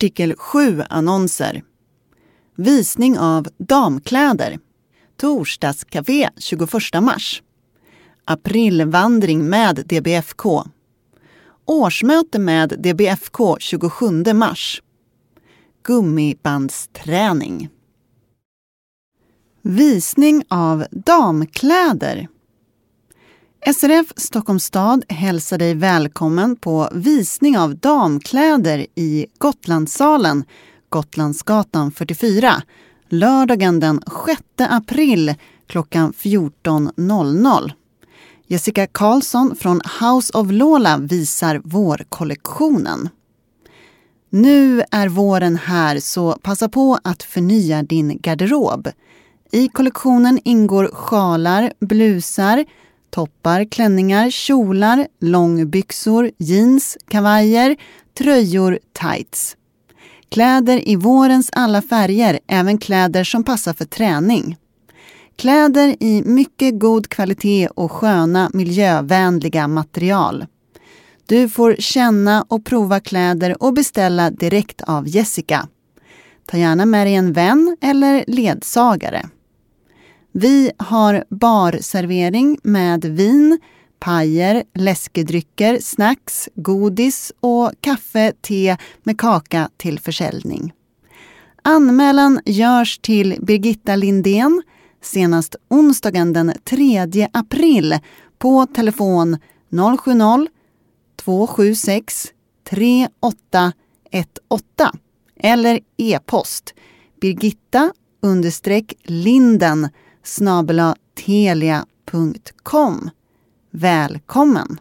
Artikel 7 annonser. Visning av damkläder. Torsdagscafé 21 mars. Aprilvandring med DBFK. Årsmöte med DBFK 27 mars. Gummibandsträning. Visning av damkläder. SRF Stockholms stad hälsar dig välkommen på visning av damkläder i Gotlandssalen, Gotlandsgatan 44, lördagen den 6 april klockan 14.00. Jessica Karlsson från House of Lola visar vårkollektionen. Nu är våren här, så passa på att förnya din garderob. I kollektionen ingår sjalar, blusar, toppar, klänningar, kjolar, långbyxor, jeans, kavajer, tröjor, tights. Kläder i vårens alla färger, även kläder som passar för träning. Kläder i mycket god kvalitet och sköna, miljövänliga material. Du får känna och prova kläder och beställa direkt av Jessica. Ta gärna med dig en vän eller ledsagare. Vi har barservering med vin, pajer, läskedrycker, snacks, godis och kaffe, te med kaka till försäljning. Anmälan görs till Birgitta Lindén senast onsdagen den 3 april på telefon 070-276 3818 eller e-post birgitta_linden@telia.com. Välkommen!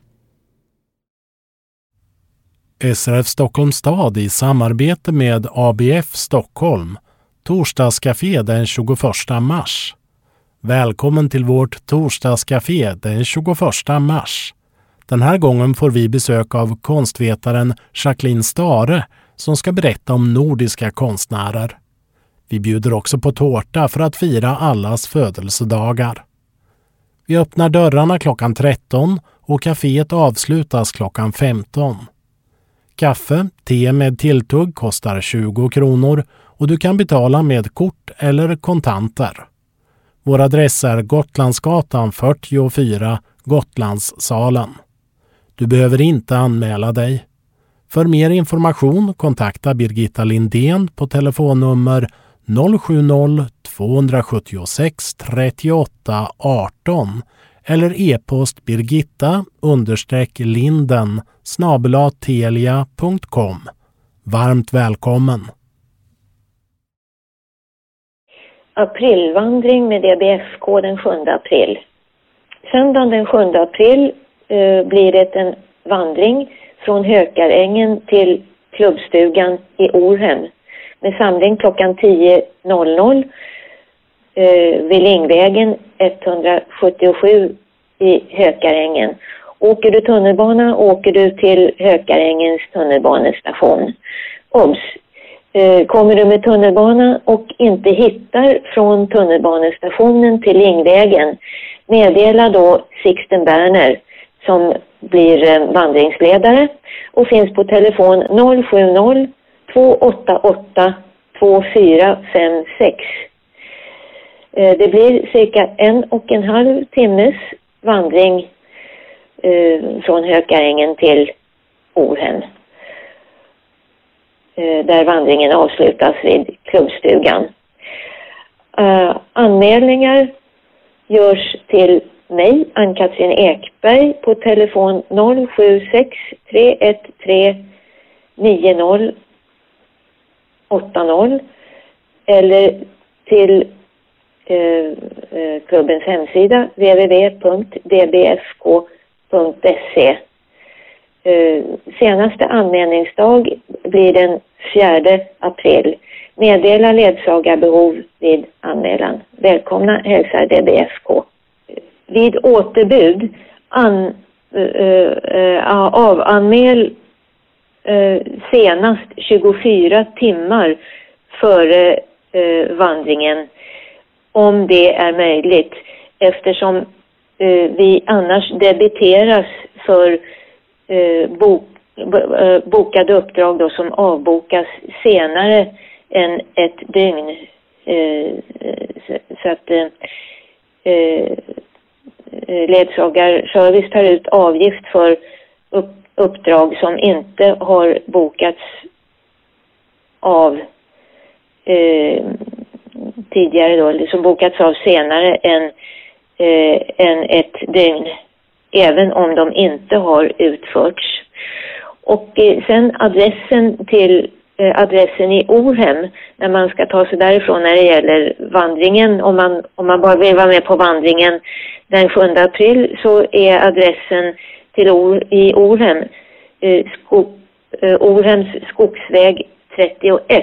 SRF Stockholms stad i samarbete med ABF Stockholm. Torsdagscafé den 21 mars. Välkommen till vårt torsdagscafé den 21 mars. Den här gången får vi besök av konstvetaren Jacqueline Stare som ska berätta om nordiska konstnärer. Vi bjuder också på tårta för att fira allas födelsedagar. Vi öppnar dörrarna klockan 13 och kaféet avslutas klockan 15. Kaffe, te med tilltugg kostar 20 kronor och du kan betala med kort eller kontanter. Vår adress är Gotlandsgatan 44, Gotlandssalen. Du behöver inte anmäla dig. För mer information kontakta Birgitta Lindén på telefonnummer 070-276 3818 eller e-post birgitta_linden@telia.com. Varmt välkommen! Aprilvandring med DBFK den 7 april. Söndagen den 7 april blir det en vandring från Hökarängen till klubbstugan i Orhem med samling klockan 10.00 vid Lingvägen 177 i Hökarängen. Åker du tunnelbana åker du till Hökarängens tunnelbanestation. Obs! Kommer du med tunnelbana och inte hittar från tunnelbanestationen till Lingvägen, meddela då Sixten Berner som blir vandringsledare och finns på telefon 070-288 2456. Det blir cirka 1,5 timmes vandring från Hökarängen till Orhem. Där vandringen avslutas vid klubbstugan. Anmälningar görs till mig, Ann-Katrin Ekberg, på telefon 076 313 9080 eller till klubbens hemsida www.dbfk.se. Senaste anmälningsdag blir den 4 april. Meddela ledsagarbehov vid anmälan. Välkomna hälsar DBFK. Vid återbud avanmäl senast 24 timmar före vandringen om det är möjligt, eftersom vi annars debiteras för bokade uppdrag då som avbokas senare än ett dygn. Så att ledsagarservice tar ut avgift för uppdrag som inte har bokats av tidigare då, eller som bokats av senare än ett dygn, även om de inte har utförts. Och sen adressen i Orhem, när man ska ta sig därifrån när det gäller vandringen, om man bara vill vara med på vandringen den 7 april, så är adressen i Orhem Orhems skogsväg 31.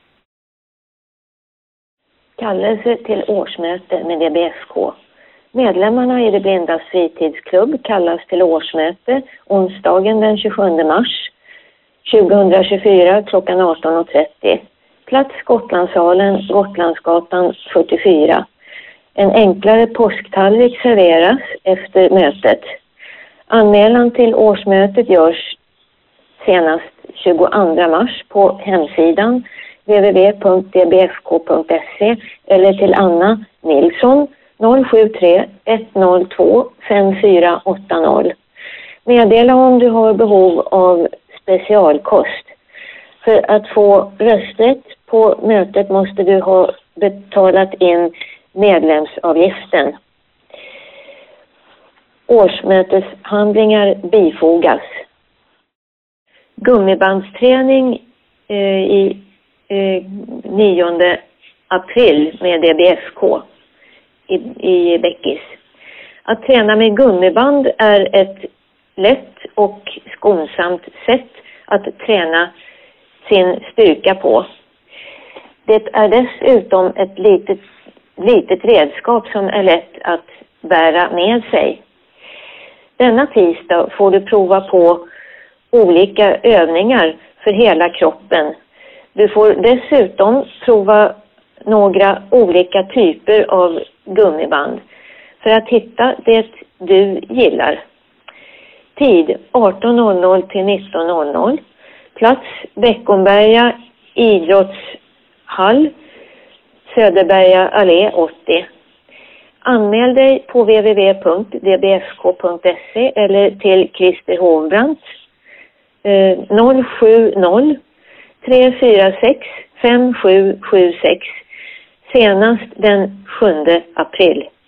Kallelse till årsmöte med DBFK. Medlemmarna i det blindas fritidsklubb kallas till årsmöte onsdagen den 27 mars 2024 klockan 18.30. Plats Gotlandssalen, Gotlandsgatan 44. En enklare påsktallrik serveras efter mötet. Anmälan till årsmötet görs senast 22 mars på hemsidan www.dbfk.se eller till Anna Nilsson 073 102 5480. Meddela om du har behov av specialkost. För att få rösträtt på mötet måste du ha betalat in medlemsavgiften. Årsmöteshandlingar bifogas. Gummibandsträning i 9 april med DBFK i Bäckis. Att träna med gummiband är ett lätt och skonsamt sätt att träna sin styrka på. Det är dessutom ett litet redskap som är lätt att bära med sig. Denna tisdag får du prova på olika övningar för hela kroppen. Du får dessutom prova några olika typer av gummiband för att hitta det du gillar. Tid 18.00 till 19.00. Plats Beckomberga idrottshall, Söderberga allé 80. Anmäl dig på www.dbfk.se eller till Christer Hovbrandt 070 346 5776 senast den 7 april.